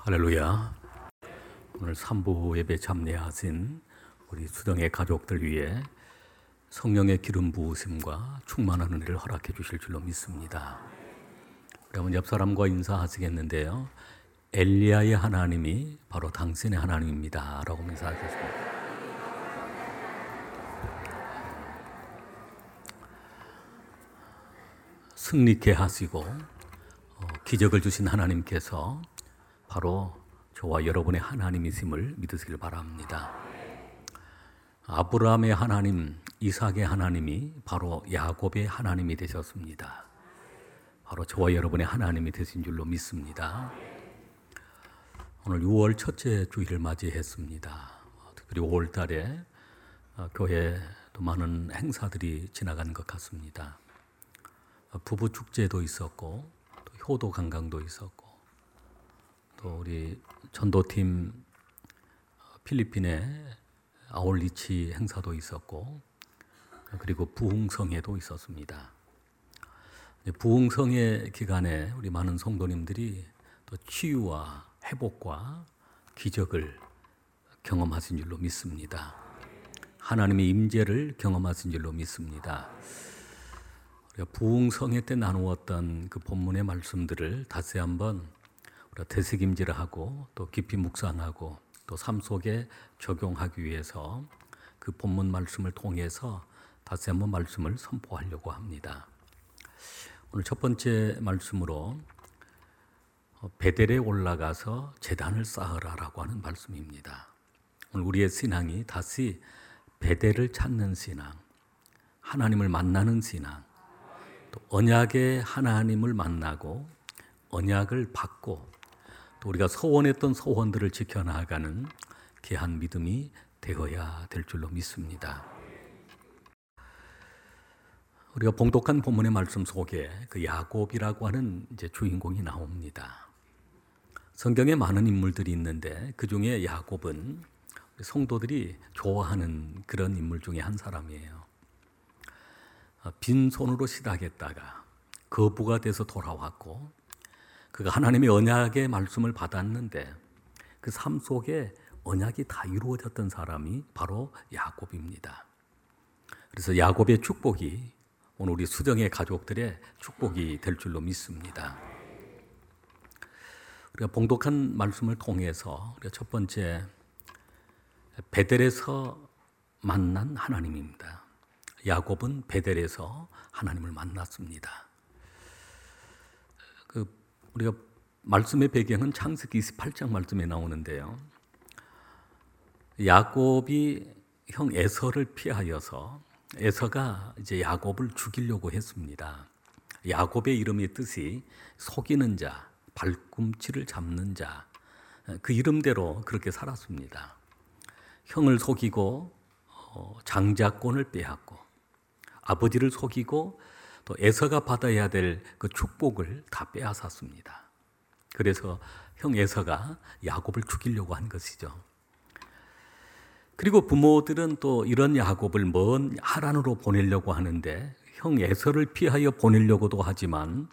할렐루야. 오늘 3부 예배 참여하신 우리 수정의 가족들 위해 성령의 기름 부으심과 충만한 은혜를 허락해 주실 줄로 믿습니다. 여러분 옆 사람과 인사하시겠는데요. 엘리야의 하나님이 바로 당신의 하나님입니다 라고 인사하셨습니다. 승리케 하시고 기적을 주신 하나님께서 바로 저와 여러분의 하나님이심을 믿으시길 바랍니다. 아브라함의 하나님, 이삭의 하나님이 바로 야곱의 하나님이 되셨습니다. 바로 저와 여러분의 하나님이 되신 줄로 믿습니다. 오늘 6월 첫째 주일을 맞이했습니다. 그리고 5월 달에 교회도 많은 행사들이 지나간 것 같습니다. 부부 축제도 있었고 또 효도 관광도 있었고 또 우리 전도팀 필리핀의 아울리치 행사도 있었고 그리고 부흥성회도 있었습니다. 부흥성회 기간에 우리 많은 성도님들이 또 치유와 회복과 기적을 경험하신 줄로 믿습니다. 하나님의 임재를 경험하신 줄로 믿습니다. 우리가 부흥성회 때 나누었던 그 본문의 말씀들을 다시 한번 우리가 되새김질을 하고 또 깊이 묵상하고 또 삶 속에 적용하기 위해서 그 본문 말씀을 통해서 다시 한번 말씀을 선포하려고 합니다. 오늘 첫 번째 말씀으로 베델에 올라가서 제단을 쌓으라라고 하는 말씀입니다. 오늘 우리의 신앙이 다시 베델을 찾는 신앙, 하나님을 만나는 신앙, 또 언약의 하나님을 만나고 언약을 받고 또 우리가 소원했던 소원들을 지켜나가는 귀한 믿음이 되어야 될 줄로 믿습니다. 우리가 봉독한 본문의 말씀 속에 그 야곱이라고 하는 이제 주인공이 나옵니다. 성경에 많은 인물들이 있는데 그 중에 야곱은 성도들이 좋아하는 그런 인물 중에 한 사람이에요. 빈손으로 시작했다가 거부가 돼서 돌아왔고 그가 하나님의 언약의 말씀을 받았는데 그 삶 속에 언약이 다 이루어졌던 사람이 바로 야곱입니다. 그래서 야곱의 축복이 오늘 우리 수정의 가족들의 축복이 될 줄로 믿습니다. 우리가 봉독한 말씀을 통해서 우리가 첫 번째 베델에서 만난 하나님입니다. 야곱은 베델에서 하나님을 만났습니다. 우리가 말씀의 배경은 창세기 28장 말씀에 나오는데요. 야곱이 형 에서를 피하여서 에서가 이제 야곱을 죽이려고 했습니다. 야곱의 이름의 뜻이 속이는 자, 발꿈치를 잡는 자, 그 이름대로 그렇게 살았습니다. 형을 속이고 장자권을 빼앗고 아버지를 속이고 또 에서가 받아야 될 그 축복을 다 빼앗았습니다. 그래서 형 에서가 야곱을 죽이려고 한 것이죠. 그리고 부모들은 또 이런 야곱을 먼 하란으로 보내려고 하는데 형 에서를 피하여 보내려고도 하지만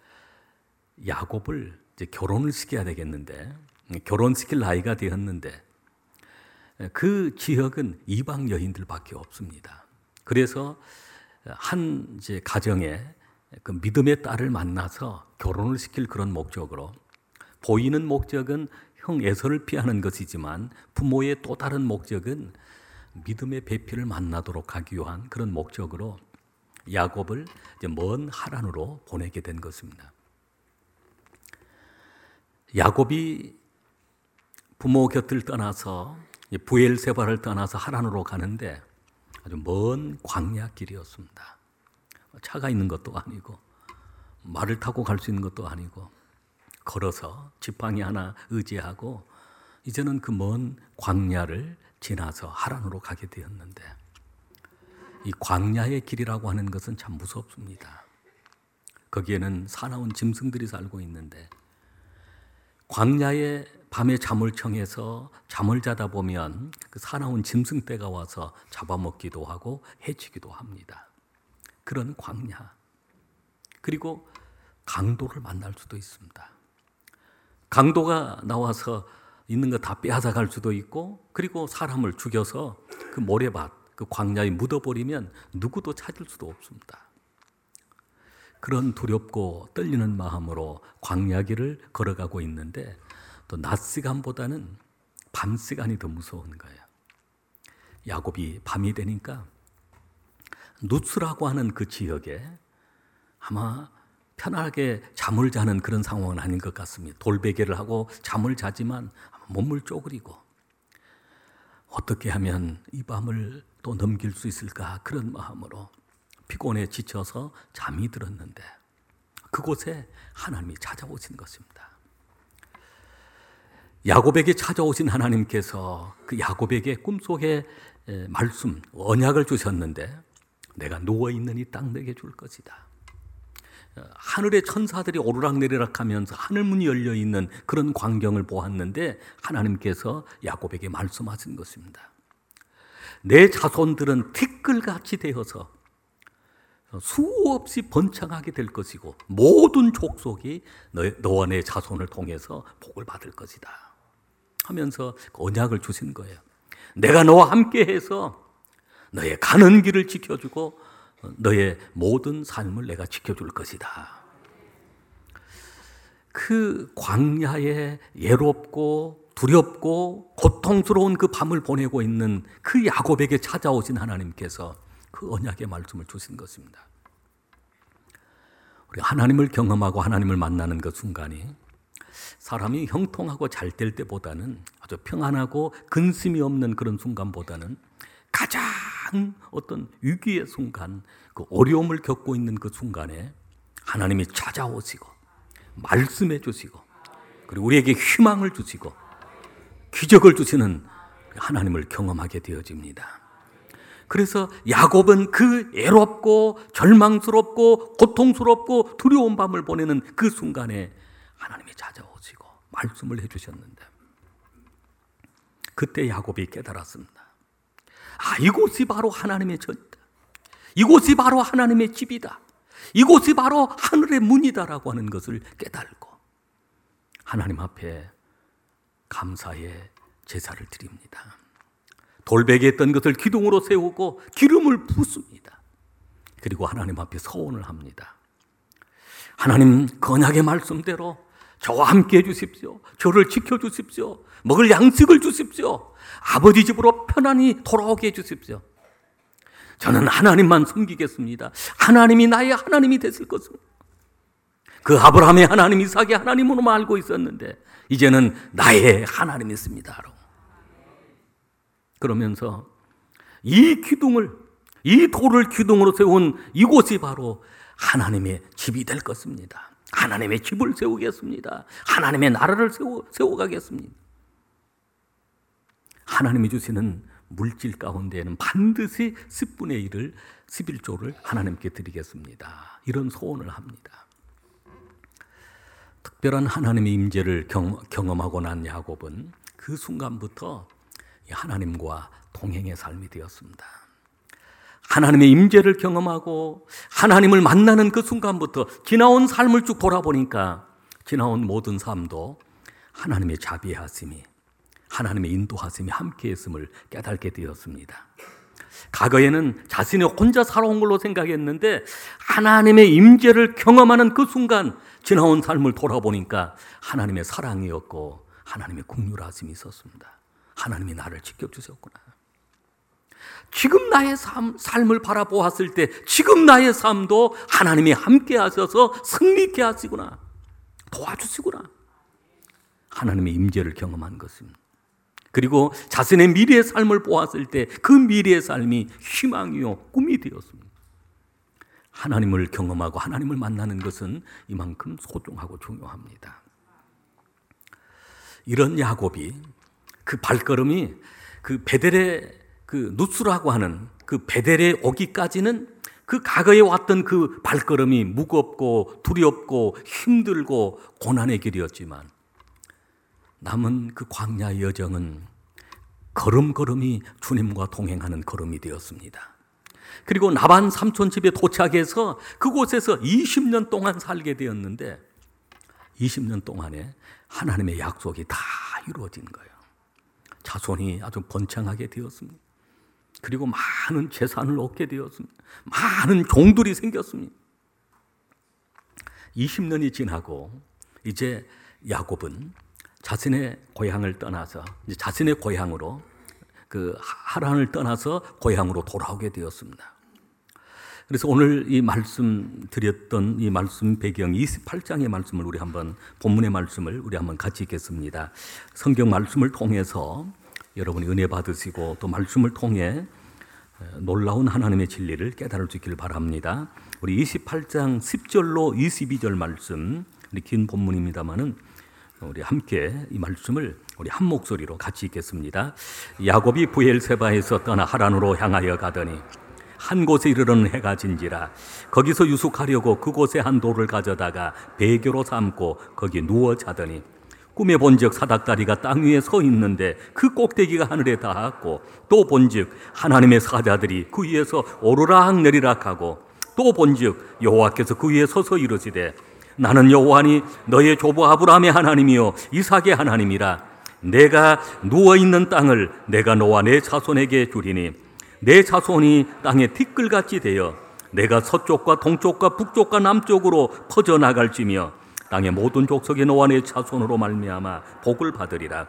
야곱을 이제 결혼을 시켜야 되겠는데 결혼시킬 나이가 되었는데 그 지역은 이방 여인들밖에 없습니다. 그래서 한 이제 가정에 그 믿음의 딸을 만나서 결혼을 시킬 그런 목적으로 보이는 목적은 형 에서를 피하는 것이지만 부모의 또 다른 목적은 믿음의 배필을 만나도록 하기 위한 그런 목적으로 야곱을 이제 먼 하란으로 보내게 된 것입니다. 야곱이 부모 곁을 떠나서 브엘세바를 떠나서 하란으로 가는데 아주 먼 광야 길이었습니다. 차가 있는 것도 아니고 말을 타고 갈 수 있는 것도 아니고 걸어서 지팡이 하나 의지하고 이제는 그 먼 광야를 지나서 하란으로 가게 되었는데 이 광야의 길이라고 하는 것은 참 무섭습니다. 거기에는 사나운 짐승들이 살고 있는데 광야에 밤에 잠을 청해서 잠을 자다 보면 그 사나운 짐승떼가 와서 잡아먹기도 하고 해치기도 합니다. 그런 광야. 그리고 강도를 만날 수도 있습니다. 강도가 나와서 있는 거 다 빼앗아갈 수도 있고, 그리고 사람을 죽여서 그 모래밭, 그 광야에 묻어버리면 누구도 찾을 수도 없습니다. 그런 두렵고 떨리는 마음으로 광야 길을 걸어가고 있는데 또 낮 시간보다는 밤 시간이 더 무서운 거예요. 야곱이 밤이 되니까 누스라고 하는 그 지역에 아마 편하게 잠을 자는 그런 상황은 아닌 것 같습니다. 돌베개를 하고 잠을 자지만 몸을 쪼그리고 어떻게 하면 이 밤을 또 넘길 수 있을까, 그런 마음으로 피곤에 지쳐서 잠이 들었는데 그곳에 하나님이 찾아오신 것입니다. 야곱에게 찾아오신 하나님께서 그 야곱에게 꿈속에 말씀, 언약을 주셨는데 내가 누워있는 이 땅 내게 줄 것이다. 하늘의 천사들이 오르락내리락 하면서 하늘문이 열려있는 그런 광경을 보았는데 하나님께서 야곱에게 말씀하신 것입니다. 내 자손들은 티끌같이 되어서 수없이 번창하게 될 것이고 모든 족속이 너와 내 자손을 통해서 복을 받을 것이다 하면서 언약을 주신 거예요. 내가 너와 함께해서 너의 가는 길을 지켜주고 너의 모든 삶을 내가 지켜줄 것이다. 그 광야에 예롭고 두렵고 고통스러운 그 밤을 보내고 있는 그 야곱에게 찾아오신 하나님께서 그 언약의 말씀을 주신 것입니다. 우리 하나님을 경험하고 하나님을 만나는 그 순간이 사람이 형통하고 잘 될 때보다는 아주 평안하고 근심이 없는 그런 순간보다는 가장 어떤 위기의 순간, 그 어려움을 겪고 있는 그 순간에 하나님이 찾아오시고 말씀해 주시고 그리고 우리에게 희망을 주시고 기적을 주시는 하나님을 경험하게 되어집니다. 그래서 야곱은 그 애롭고 절망스럽고 고통스럽고 두려운 밤을 보내는 그 순간에 하나님이 찾아오시고 말씀을 해주셨는데 그때 야곱이 깨달았습니다. 이곳이 바로 하나님의 전이다. 이곳이 바로 하나님의 집이다. 이곳이 바로 하늘의 문이다라고 하는 것을 깨달고 하나님 앞에 감사의 제사를 드립니다. 돌베개에 있던 것을 기둥으로 세우고 기름을 붓습니다. 그리고 하나님 앞에 서원을 합니다. 하나님, 그 언약의 말씀대로 저와 함께 해주십시오. 저를 지켜주십시오. 먹을 양식을 주십시오. 아버지 집으로 편안히 돌아오게 해주십시오. 저는 하나님만 섬기겠습니다. 하나님이 나의 하나님이 됐을 것입니다. 그 아브라함의 하나님, 이삭의 하나님으로만 알고 있었는데 이제는 나의 하나님이 있습니다. 그러면서 이 돌을 기둥으로 세운 이곳이 바로 하나님의 집이 될 것입니다. 하나님의 집을 세우겠습니다. 하나님의 나라를 세워가겠습니다. 하나님이 주시는 물질 가운데에는 반드시 10분의 1을 11조를 하나님께 드리겠습니다. 이런 소원을 합니다. 특별한 하나님의 임재를 경험하고 난 야곱은 그 순간부터 하나님과 동행의 삶이 되었습니다. 하나님의 임재를 경험하고 하나님을 만나는 그 순간부터 지나온 삶을 쭉 돌아보니까 지나온 모든 삶도 하나님의 자비하심이, 하나님의 인도하심이 함께했음을 깨닫게 되었습니다. 과거에는 자신이 혼자 살아온 걸로 생각했는데 하나님의 임재를 경험하는 그 순간 지나온 삶을 돌아보니까 하나님의 사랑이었고 하나님의 긍휼하심이 있었습니다. 하나님이 나를 지켜주셨구나. 지금 나의 삶을 바라보았을 때 지금 나의 삶도 하나님이 함께 하셔서 승리케 하시구나. 도와주시구나. 하나님의 임재를 경험한 것입니다. 그리고 자신의 미래의 삶을 보았을 때 그 미래의 삶이 희망이요 꿈이 되었습니다. 하나님을 경험하고 하나님을 만나는 것은 이만큼 소중하고 중요합니다. 이런 야곱이 그 발걸음이 그 베델의 그 누스라고 하는 그 베델에 오기까지는 그 과거에 왔던 그 발걸음이 무겁고 두렵고 힘들고 고난의 길이었지만 남은 그 광야의 여정은 걸음걸음이 주님과 동행하는 걸음이 되었습니다. 그리고 라반 삼촌 집에 도착해서 그곳에서 20년 동안 살게 되었는데 20년 동안에 하나님의 약속이 다 이루어진 거예요. 자손이 아주 번창하게 되었습니다. 그리고 많은 재산을 얻게 되었습니다. 많은 종들이 생겼습니다. 20년이 지나고 이제 야곱은 자신의 고향을 떠나서 이제 자신의 고향으로 그 하란을 떠나서 고향으로 돌아오게 되었습니다. 그래서 오늘 이 말씀 드렸던 이 말씀 배경 28장의 말씀을 우리 한번 본문의 말씀을 우리 한번 같이 읽겠습니다. 성경 말씀을 통해서 여러분이 은혜 받으시고 또 말씀을 통해 놀라운 하나님의 진리를 깨달을 수 있기를 바랍니다. 우리 28장 10절로 22절 말씀, 우리 긴 본문입니다만은 우리 함께 이 말씀을 우리 한 목소리로 같이 읽겠습니다. 야곱이 브엘세바에서 떠나 하란으로 향하여 가더니 한 곳에 이르러는 해가 진지라. 거기서 유숙하려고 그곳에 한 돌을 가져다가 배교로 삼고 거기 누워 자더니 꿈에 본즉 사닥다리가 땅 위에 서 있는데 그 꼭대기가 하늘에 닿았고, 또 본즉 하나님의 사자들이 그 위에서 오르락 내리락 하고, 또 본즉 여호와께서 그 위에 서서 이르시되 나는 여호와니 너의 조부 아브라함의 하나님이요 이삭의 하나님이라. 내가 누워있는 땅을 내가 너와 내 자손에게 주리니 내 자손이 땅에 티끌같이 되어 내가 서쪽과 동쪽과 북쪽과 남쪽으로 퍼져나갈지며 땅의 모든 족속이 너와 내 자손으로 말미암아 복을 받으리라.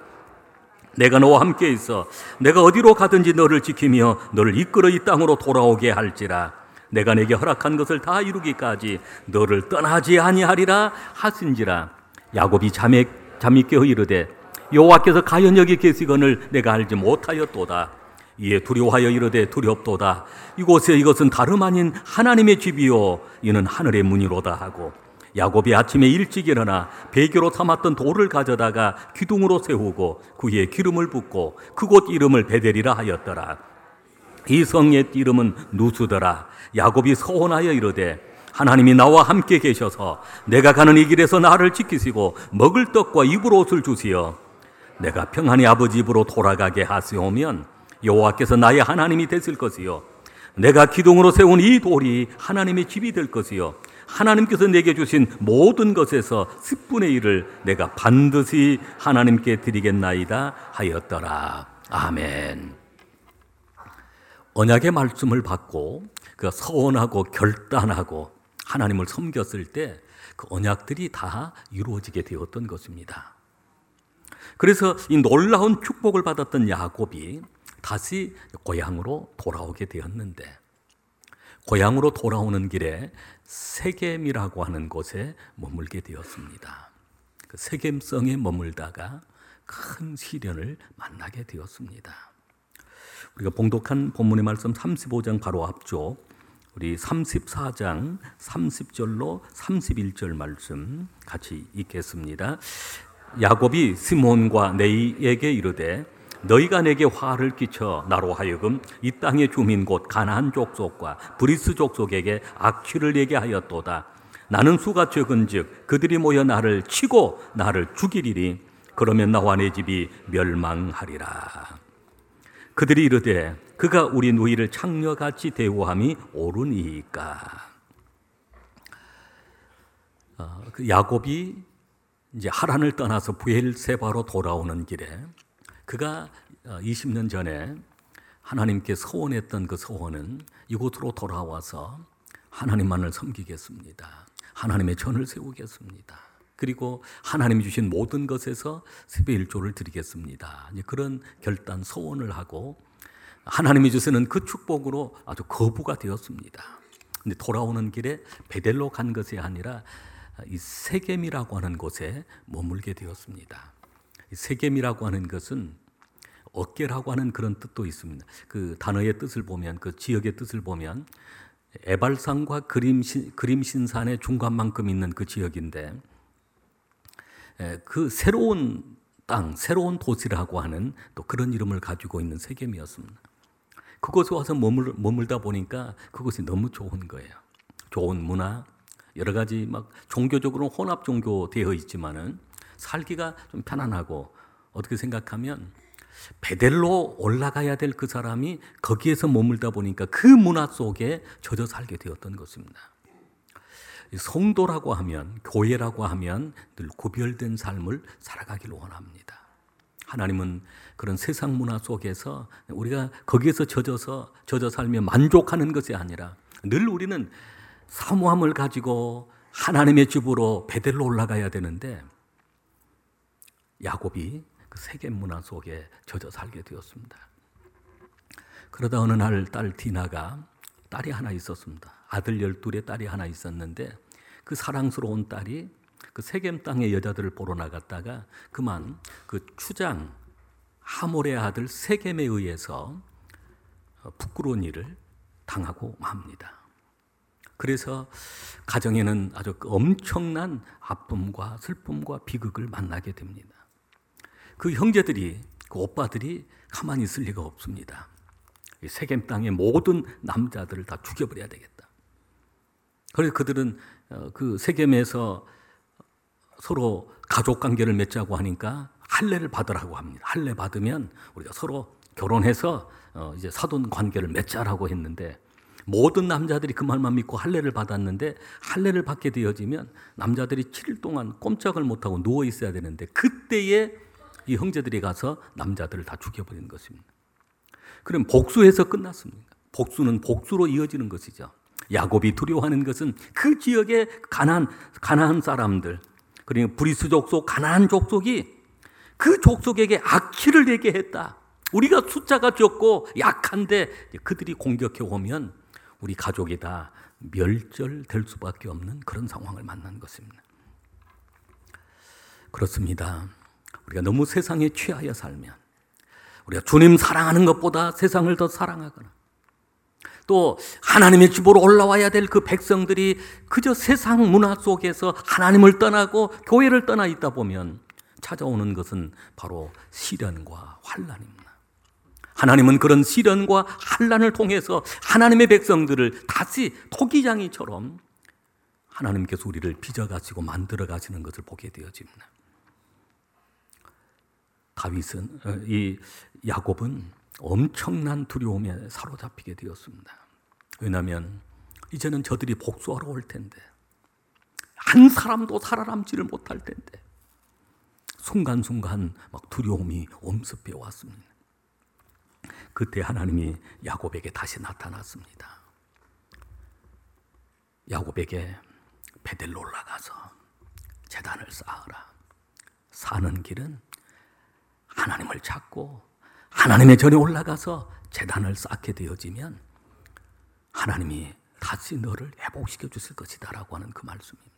내가 너와 함께 있어 내가 어디로 가든지 너를 지키며 너를 이끌어 이 땅으로 돌아오게 할지라. 내가 내게 허락한 것을 다 이루기까지 너를 떠나지 아니하리라 하신지라. 야곱이 잠이 깨어 이르되 여호와께서 가연 여기 계시거늘 내가 알지 못하였도다. 이에 두려워하여 이르되 두렵도다. 이것은 다름 아닌 하나님의 집이요 이는 하늘의 문이로다 하고, 야곱이 아침에 일찍 일어나 배교로 삼았던 돌을 가져다가 기둥으로 세우고 그 위에 기름을 붓고 그곳 이름을 베델이라 하였더라. 이 성의 이름은 누수더라. 야곱이 서원하여 이르되 하나님이 나와 함께 계셔서 내가 가는 이 길에서 나를 지키시고 먹을 떡과 입을 옷을 주시어 내가 평안히 아버지 집으로 돌아가게 하시오면 여호와께서 나의 하나님이 되실 것이요 내가 기둥으로 세운 이 돌이 하나님의 집이 될 것이요 하나님께서 내게 주신 모든 것에서 10분의 1을 내가 반드시 하나님께 드리겠나이다 하였더라. 아멘. 언약의 말씀을 받고 그 서원하고 결단하고 하나님을 섬겼을 때 그 언약들이 다 이루어지게 되었던 것입니다. 그래서 이 놀라운 축복을 받았던 야곱이 다시 고향으로 돌아오게 되었는데, 고향으로 돌아오는 길에 세겜이라고 하는 곳에 머물게 되었습니다. 그 세겜성에 머물다가 큰 시련을 만나게 되었습니다. 우리가 봉독한 본문의 말씀 35장 바로 앞쪽 우리 34장 30절로 31절 말씀 같이 읽겠습니다. 야곱이 시몬과 네이에게 이르되 너희가 내게 화를 끼쳐 나로 하여금 이 땅의 주민 곧 가나안 족속과 브리스 족속에게 악취를 내게 하였도다. 나는 수가 적은즉 그들이 모여 나를 치고 나를 죽이리니 그러면 나와 내 집이 멸망하리라. 그들이 이르되 그가 우리 누이를 창녀같이 대우함이 옳으니까. 그 야곱이 이제 하란을 떠나서 브엘세바로 돌아오는 길에 그가 20년 전에 하나님께 서원했던 그 서원은 이곳으로 돌아와서 하나님만을 섬기겠습니다. 하나님의 전을 세우겠습니다. 그리고 하나님이 주신 모든 것에서 10의 1조를 드리겠습니다. 그런 결단 서원을 하고 하나님이 주시는 그 축복으로 아주 거부가 되었습니다. 근데 돌아오는 길에 베델로 간 것이 아니라 이 세겜이라고 하는 곳에 머물게 되었습니다. 이 세겜이라고 하는 것은 어깨라고 하는 그런 뜻도 있습니다. 그 단어의 뜻을 보면, 그 지역의 뜻을 보면 에발산과 그림신산의 중간만큼 있는 그 지역인데, 그 새로운 땅, 새로운 도시라고 하는 또 그런 이름을 가지고 있는 세겜이었습니다. 그곳에 와서 머물다 보니까 그곳이 너무 좋은 거예요. 좋은 문화, 여러 가지 막 종교적으로 혼합 종교 되어 있지만은 살기가 좀 편안하고, 어떻게 생각하면 베델로 올라가야 될 그 사람이 거기에서 머물다 보니까 그 문화 속에 젖어 살게 되었던 것입니다. 성도라고 하면, 교회라고 하면 늘 구별된 삶을 살아가기를 원합니다. 하나님은 그런 세상 문화 속에서 우리가 거기에서 젖어 살며 만족하는 것이 아니라 늘 우리는 사모함을 가지고 하나님의 집으로 베델로 올라가야 되는데, 야곱이 그 세겜 문화 속에 젖어 살게 되었습니다. 그러다 어느 날 딸 디나가 딸이 하나 있었습니다. 아들 12의 딸이 하나 있었는데, 그 사랑스러운 딸이 그 세겜 땅의 여자들을 보러 나갔다가 그만 그 추장 하몰의 아들 세겜에 의해서 부끄러운 일을 당하고 맙니다. 그래서 가정에는 아주 엄청난 아픔과 슬픔과 비극을 만나게 됩니다. 그 형제들이, 그 오빠들이 가만히 있을 리가 없습니다. 세겜 땅의 모든 남자들을 다 죽여버려야 되겠다. 그래서 그들은 그 세겜에서 서로 가족 관계를 맺자고 하니까 할례를 받으라고 합니다. 할례 받으면 우리가 서로 결혼해서 이제 사돈 관계를 맺자라고 했는데, 모든 남자들이 그 말만 믿고 할례를 받았는데, 할례를 받게 되어지면 남자들이 7일 동안 꼼짝을 못하고 누워 있어야 되는데, 그때에 이 형제들이 가서 남자들을 다 죽여버리는 것입니다. 그럼 복수해서 끝났습니다. 복수는 복수로 이어지는 것이죠. 야곱이 두려워하는 것은 그 지역의 가나안 사람들, 그리고 브리스 족속, 가나안 족속이 그 족속에게 악취를 내게 했다. 우리가 숫자가 적고 약한데 그들이 공격해 오면 우리 가족이 다 멸절될 수밖에 없는 그런 상황을 만난 것입니다. 그렇습니다. 우리가 너무 세상에 취하여 살면, 우리가 주님 사랑하는 것보다 세상을 더 사랑하거나, 또 하나님의 집으로 올라와야 될 그 백성들이 그저 세상 문화 속에서 하나님을 떠나고 교회를 떠나 있다 보면 찾아오는 것은 바로 시련과 환난입니다. 하나님은 그런 시련과 환난을 통해서 하나님의 백성들을 다시 토기장이처럼 하나님께서 우리를 빚어가시고 만들어가시는 것을 보게 되어집니다. 이 야곱은 엄청난 두려움에 사로잡히게 되었습니다. 왜냐하면 이제는 저들이 복수하러 올 텐데, 한 사람도 살아남지를 못할 텐데, 순간순간 막 두려움이 엄습해 왔습니다. 그때 하나님이 야곱에게 다시 나타났습니다. 야곱에게 베델로 올라가서 제단을 쌓으라. 사는 길은 하나님을 찾고 하나님의 전에 올라가서 제단을 쌓게 되어지면 하나님이 다시 너를 회복시켜 주실 것이다 라고 하는 그 말씀입니다.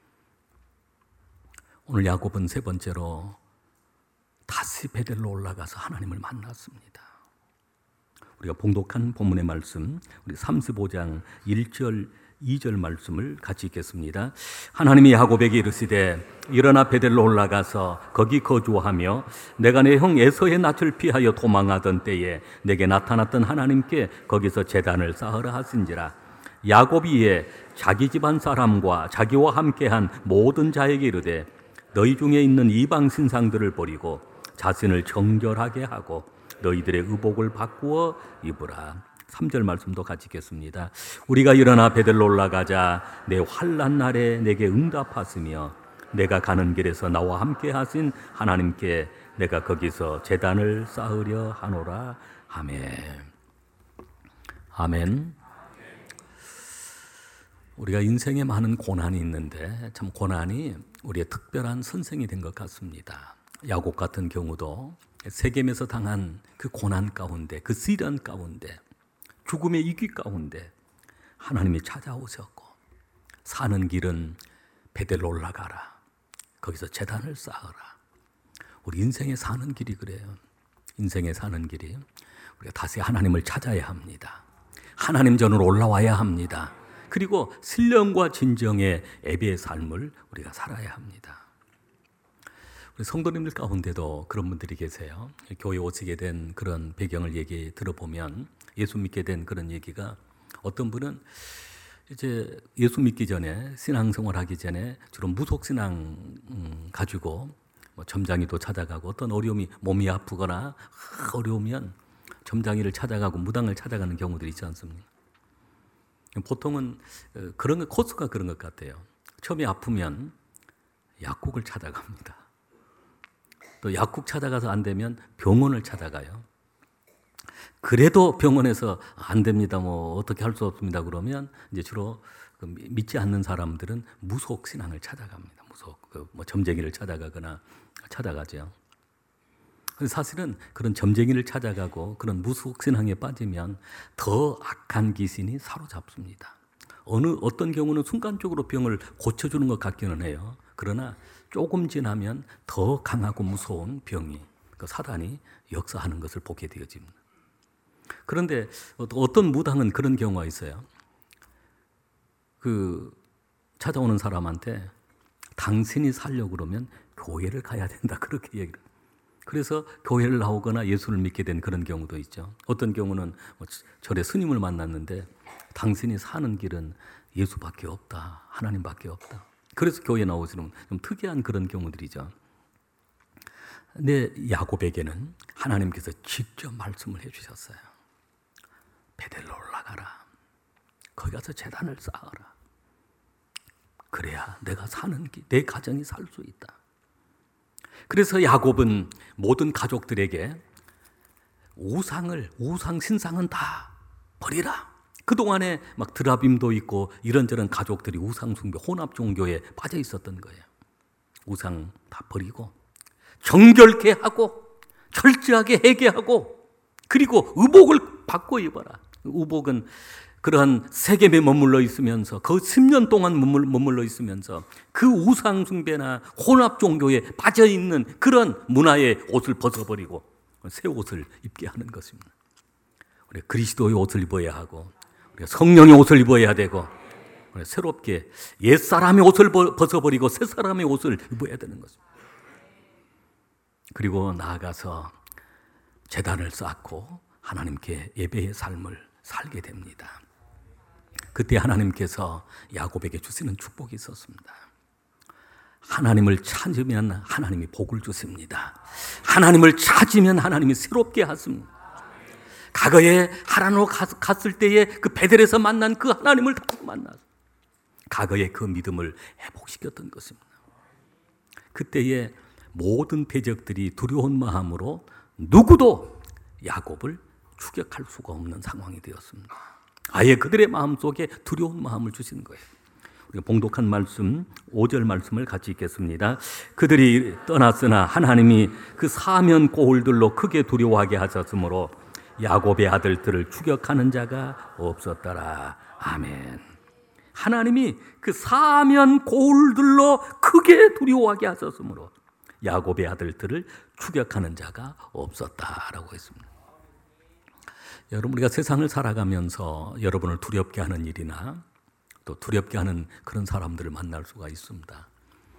오늘 야곱은 세 번째로 다시 베델로 올라가서 하나님을 만났습니다. 우리가 봉독한 본문의 말씀, 우리 35장 1절 2절 말씀을 같이 읽겠습니다. 하나님이 야곱에게 이르시되 일어나 베델로 올라가서 거기 거주하며 내가 내 형 에서의 낯을 피하여 도망하던 때에 내게 나타났던 하나님께 거기서 제단을 쌓으라 하신지라. 야곱이 이에 자기 집안 사람과 자기와 함께한 모든 자에게 이르되 너희 중에 있는 이방 신상들을 버리고 자신을 정결하게 하고 너희들의 의복을 바꾸어 입으라. 3절 말씀도 같이 읽겠습니다. 우리가 일어나 베델로 올라가자 내 환난 날에 내게 응답하시며 내가 가는 길에서 나와 함께 하신 하나님께 내가 거기서 제단을 쌓으려 하노라. 아멘. 아멘. 우리가 인생에 많은 고난이 있는데 참 고난이 우리의 특별한 선생이 된 것 같습니다. 야곱 같은 경우도 세겜에서 당한 그 고난 가운데, 그 시련 가운데, 죽음의 위기 가운데 하나님이 찾아오셨고, 사는 길은 베델로 올라가라. 거기서 제단을 쌓으라. 우리 인생에 사는 길이 그래요. 인생에 사는 길이 우리가 다시 하나님을 찾아야 합니다. 하나님 전으로 올라와야 합니다. 그리고 신령과 진정의 예배의 삶을 우리가 살아야 합니다. 우리 성도님들 가운데도 그런 분들이 계세요. 교회 오시게 된 그런 배경을 얘기 들어보면 예수 믿게 된 그런 얘기가, 어떤 분은 이제 예수 믿기 전에, 신앙생활하기 전에 주로 무속신앙 가지고 뭐 점장이도 찾아가고, 어떤 어려움이, 몸이 아프거나 어려우면 점장이를 찾아가고 무당을 찾아가는 경우들이 있지 않습니까? 보통은 그런 코스가 그런 것 같아요. 처음에 아프면 약국을 찾아갑니다. 또 약국 찾아가서 안 되면 병원을 찾아가요. 그래도 병원에서 안 됩니다. 뭐 어떻게 할 수 없습니다. 그러면 이제 주로 믿지 않는 사람들은 무속 신앙을 찾아갑니다. 무속 뭐 점쟁이를 찾아가거나 찾아가죠. 사실은 그런 점쟁이를 찾아가고 그런 무속 신앙에 빠지면 더 악한 귀신이 사로잡습니다. 어떤 경우는 순간적으로 병을 고쳐주는 것 같기는 해요. 그러나 조금 지나면 더 강하고 무서운 병이 그 사단이 역사하는 것을 보게 되어집니다. 그런데 어떤 무당은 그런 경우가 있어요. 찾아오는 사람한테 당신이 살려고 그러면 교회를 가야 된다 그렇게 얘기를. 그래서 교회를 나오거나 예수를 믿게 된 그런 경우도 있죠. 어떤 경우는 절에 스님을 만났는데 당신이 사는 길은 예수밖에 없다. 하나님밖에 없다. 그래서 교회에 나오시는 좀 특이한 그런 경우들이죠. 근데 야곱에게는 하나님께서 직접 말씀을 해주셨어요. 베델로 올라가라. 거기 가서 제단을 쌓아라. 그래야 내가 사는 길, 내 가정이 살 수 있다. 그래서 야곱은 모든 가족들에게 우상 신상은 다 버리라. 그동안에 막 드라빔도 있고 이런저런 가족들이 우상 숭배, 혼합 종교에 빠져 있었던 거예요. 우상 다 버리고 정결케 하고 철저하게 회개하고 그리고 의복을 바꿔 입어라. 의복은 그러한 세겜에 머물러 있으면서 그 10년 동안 머물러 있으면서 그 우상 숭배나 혼합 종교에 빠져 있는 그런 문화의 옷을 벗어버리고 새 옷을 입게 하는 것입니다. 우리 그리스도의 옷을 입어야 하고 우리가 성령의 옷을 입어야 되고 새롭게 옛사람의 옷을 벗어버리고 새사람의 옷을 입어야 되는 것입니다. 그리고 나아가서 제단을 쌓고 하나님께 예배의 삶을 살게 됩니다. 그때 하나님께서 야곱에게 주시는 축복이 있었습니다. 하나님을 찾으면 하나님이 복을 주십니다. 하나님을 찾으면 하나님이 새롭게 하십니다. 과거에 하란으로 갔을 때에 그 베델에서 만난 그 하나님을 다시 만나서 과거의 그 믿음을 회복시켰던 것입니다. 그때에 모든 대적들이 두려운 마음으로 누구도 야곱을 추격할 수가 없는 상황이 되었습니다. 아예 그들의 마음속에 두려운 마음을 주신 거예요. 우리가 봉독한 말씀 5절 말씀을 같이 읽겠습니다. 그들이 떠났으나 하나님이 그 사면 고울들로 크게 두려워하게 하셨으므로 야곱의 아들들을 추격하는 자가 없었더라. 아멘. 하나님이 그 사면 고울들로 크게 두려워하게 하셨으므로 야곱의 아들들을 추격하는 자가 없었다라고 했습니다. 여러분, 우리가 세상을 살아가면서 여러분을 두렵게 하는 일이나 또 두렵게 하는 그런 사람들을 만날 수가 있습니다.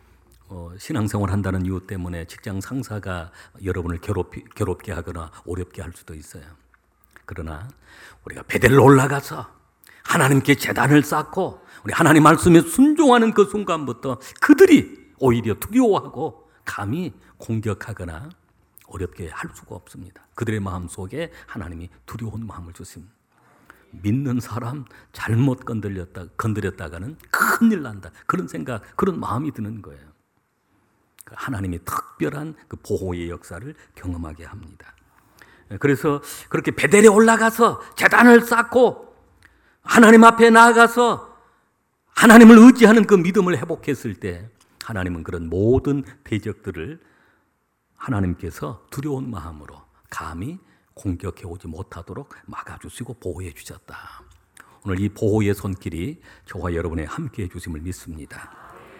신앙생활 한다는 이유 때문에 직장 상사가 여러분을 괴롭게 하거나 어렵게 할 수도 있어요. 그러나 우리가 베델로 올라가서 하나님께 제단을 쌓고 우리 하나님 말씀에 순종하는 그 순간부터 그들이 오히려 두려워하고 감히 공격하거나 어렵게 할 수가 없습니다. 그들의 마음속에 하나님이 두려운 마음을 주십니다. 믿는 사람 잘못 건드렸다가는 큰일 난다. 그런 생각, 그런 마음이 드는 거예요. 하나님이 특별한 그 보호의 역사를 경험하게 합니다. 그래서 그렇게 베델에 올라가서 제단을 쌓고 하나님 앞에 나아가서 하나님을 의지하는 그 믿음을 회복했을 때 하나님은 그런 모든 대적들을 하나님께서 두려운 마음으로 감히 공격해 오지 못하도록 막아주시고 보호해 주셨다. 오늘 이 보호의 손길이 저와 여러분의 함께해 주심을 믿습니다.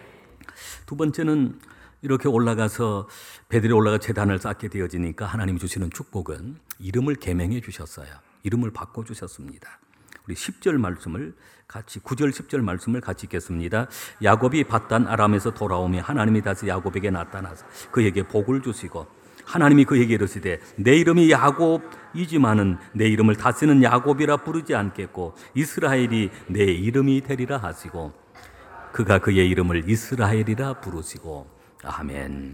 두 번째는 이렇게 올라가서 베델에 올라가 제단을 쌓게 되어지니까 하나님이 주시는 축복은 이름을 계명해 주셨어요. 이름을 바꿔 주셨습니다. 우리 10절 말씀을 같이 9절 10절 말씀을 같이 읽겠습니다. 야곱이 밧단 아람에서 돌아오며 하나님이 다시 야곱에게 나타나서 그에게 복을 주시고 하나님이 그에게 이르시되 내 이름이 야곱이지만은 내 이름을 다시는 야곱이라 부르지 않겠고 이스라엘이 내 이름이 되리라 하시고 그가 그의 이름을 이스라엘이라 부르시고 아멘.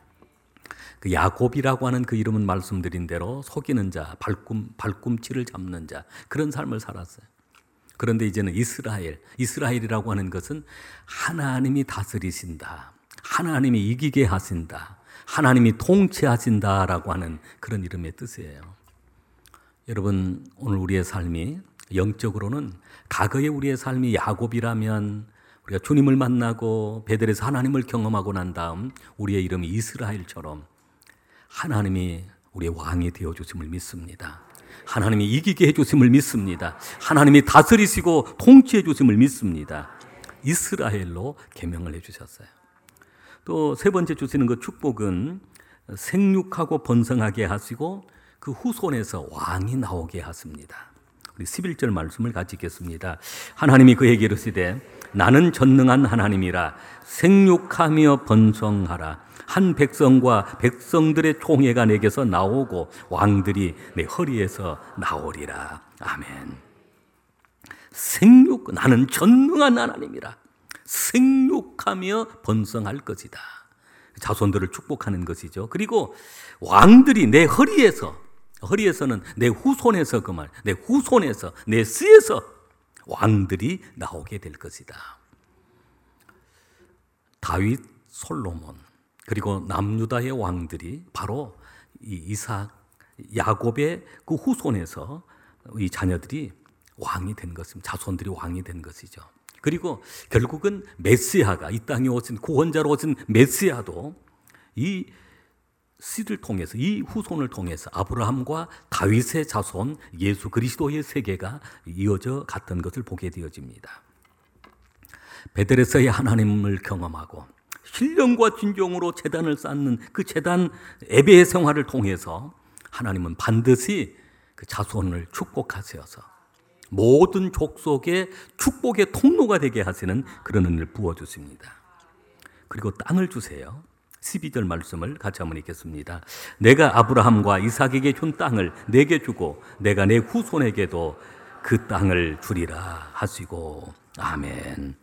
그 야곱이라고 하는 그 이름은 말씀드린 대로 속이는 자, 발꿈치를 잡는 자 그런 삶을 살았어요. 그런데 이제는 이스라엘이라고 하는 것은 하나님이 다스리신다, 하나님이 이기게 하신다, 하나님이 통치하신다라고 하는 그런 이름의 뜻이에요. 여러분, 오늘 우리의 삶이 영적으로는 과거의 우리의 삶이 야곱이라면 우리가 주님을 만나고 베델에서 하나님을 경험하고 난 다음 우리의 이름이 이스라엘처럼 하나님이 우리의 왕이 되어주심을 믿습니다. 하나님이 이기게 해주심을 믿습니다. 하나님이 다스리시고 통치해 주심을 믿습니다. 이스라엘로 계명을 해주셨어요. 또 세 번째 주시는 그 축복은 생육하고 번성하게 하시고 그 후손에서 왕이 나오게 하십니다. 우리 11절 말씀을 같이 읽겠습니다. 하나님이 그에게 이르시되 나는 전능한 하나님이라 생육하며 번성하라. 한 백성과 백성들의 총회가 내게서 나오고 왕들이 내 허리에서 나오리라. 아멘. 나는 전능한 하나님이라 생육하며 번성할 것이다. 자손들을 축복하는 것이죠. 그리고 왕들이 내 허리에서는 내 후손에서, 그 말, 내 후손에서, 내 씨에서 왕들이 나오게 될 것이다. 다윗, 솔로몬, 그리고 남유다의 왕들이 바로 이 이삭, 야곱의 그 후손에서 이 자녀들이 왕이 된 것입니다. 자손들이 왕이 된 것이죠. 그리고 결국은 메시아가, 이 땅에 오신 구원자로 오신 메시아도 이 씨를 통해서, 이 후손을 통해서 아브라함과 다윗의 자손 예수 그리스도의 세계가 이어져 갔던 것을 보게 되어집니다. 베델에서의 하나님을 경험하고 신령과 진정으로 제단을 쌓는 그 제단 예배의 생활을 통해서 하나님은 반드시 그 자손을 축복하셔서 모든 족속의 축복의 통로가 되게 하시는 그런 은혜를 부어주십니다. 그리고 땅을 주세요. 12절 말씀을 같이 한번 읽겠습니다. 내가 아브라함과 이삭에게 준 땅을 내게 주고 내가 내 후손에게도 그 땅을 주리라 하시고. 아멘.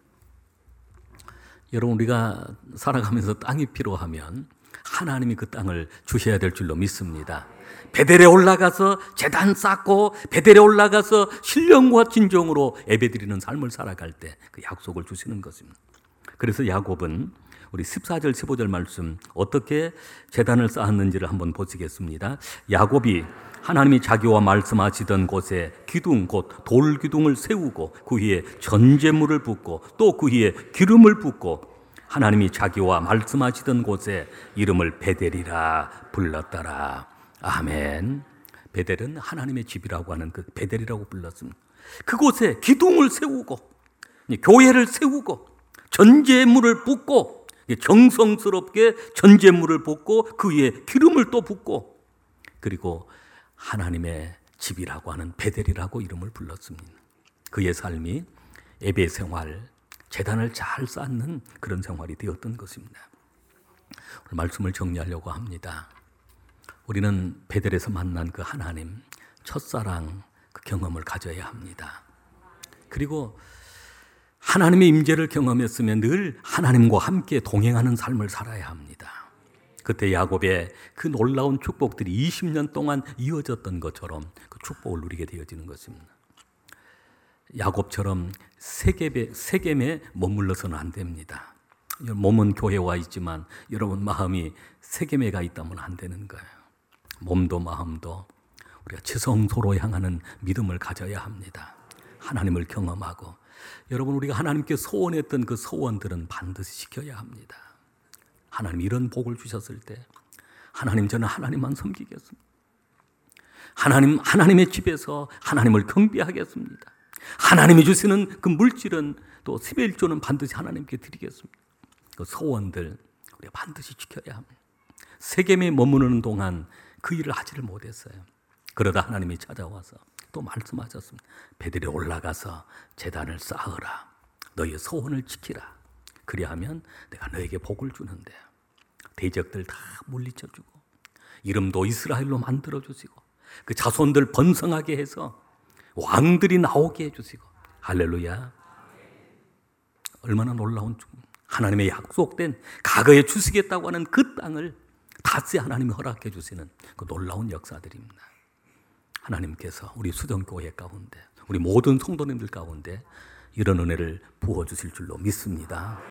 여러분, 우리가 살아가면서 땅이 필요하면 하나님이 그 땅을 주셔야 될 줄로 믿습니다. 베델에 올라가서 제단 쌓고 베델에 올라가서 신령과 진정으로 예배드리는 삶을 살아갈 때 그 약속을 주시는 것입니다. 그래서 야곱은 우리 14절 15절 말씀 어떻게 제단을 쌓았는지를 한번 보시겠습니다. 야곱이 하나님이 자기와 말씀하시던 곳에 기둥 곧 돌기둥을 세우고 그 위에 전제물을 붓고 또 그 위에 기름을 붓고 하나님이 자기와 말씀하시던 곳에 이름을 베델이라 불렀더라. 아멘. 베델은 하나님의 집이라고 하는 그 베델이라고 불렀습니다. 그곳에 기둥을 세우고 교회를 세우고 전제물을 붓고 정성스럽게 전제물을 붓고 그 위에 기름을 또 붓고 그리고 하나님의 집이라고 하는 베델이라고 이름을 불렀습니다. 그의 삶이 예배 생활, 제단을 잘 쌓는 그런 생활이 되었던 것입니다. 오늘 말씀을 정리하려고 합니다. 우리는 베델에서 만난 그 하나님, 첫사랑 그 경험을 가져야 합니다. 그리고 하나님의 임재를 경험했으면 늘 하나님과 함께 동행하는 삶을 살아야 합니다. 그때 야곱의 그 놀라운 축복들이 20년 동안 이어졌던 것처럼 그 축복을 누리게 되어지는 것입니다. 야곱처럼 세겜에 머물러서는 안 됩니다. 몸은 교회에 와 있지만 여러분 마음이 세겜에 가 있다면 안 되는 거예요. 몸도 마음도 우리가 지성소로 향하는 믿음을 가져야 합니다. 하나님을 경험하고 여러분 우리가 하나님께 소원했던 그 소원들은 반드시 지켜야 합니다. 하나님 이런 복을 주셨을 때 하나님 저는 하나님만 섬기겠습니다. 하나님의 집에서 하나님을 경배하겠습니다. 하나님이 주시는 그 물질은 또 11조는 반드시 하나님께 드리겠습니다. 그 소원들 우리가 반드시 지켜야 합니다. 세겜에 머무르는 동안 그 일을 하지를 못했어요. 그러다 하나님이 찾아와서 또 말씀하셨습니다. 베델에 올라가서 제단을 쌓으라. 너의 소원을 지키라. 그리하면 내가 너에게 복을 주는데 대적들 다 물리쳐주고 이름도 이스라엘로 만들어주시고 그 자손들 번성하게 해서 왕들이 나오게 해주시고 할렐루야. 얼마나 놀라운 하나님의 약속된 과거에 주시겠다고 하는 그 땅을 다시 하나님이 허락해 주시는 그 놀라운 역사들입니다. 하나님께서 우리 수정교회 가운데 우리 모든 성도님들 가운데 이런 은혜를 부어 주실 줄로 믿습니다.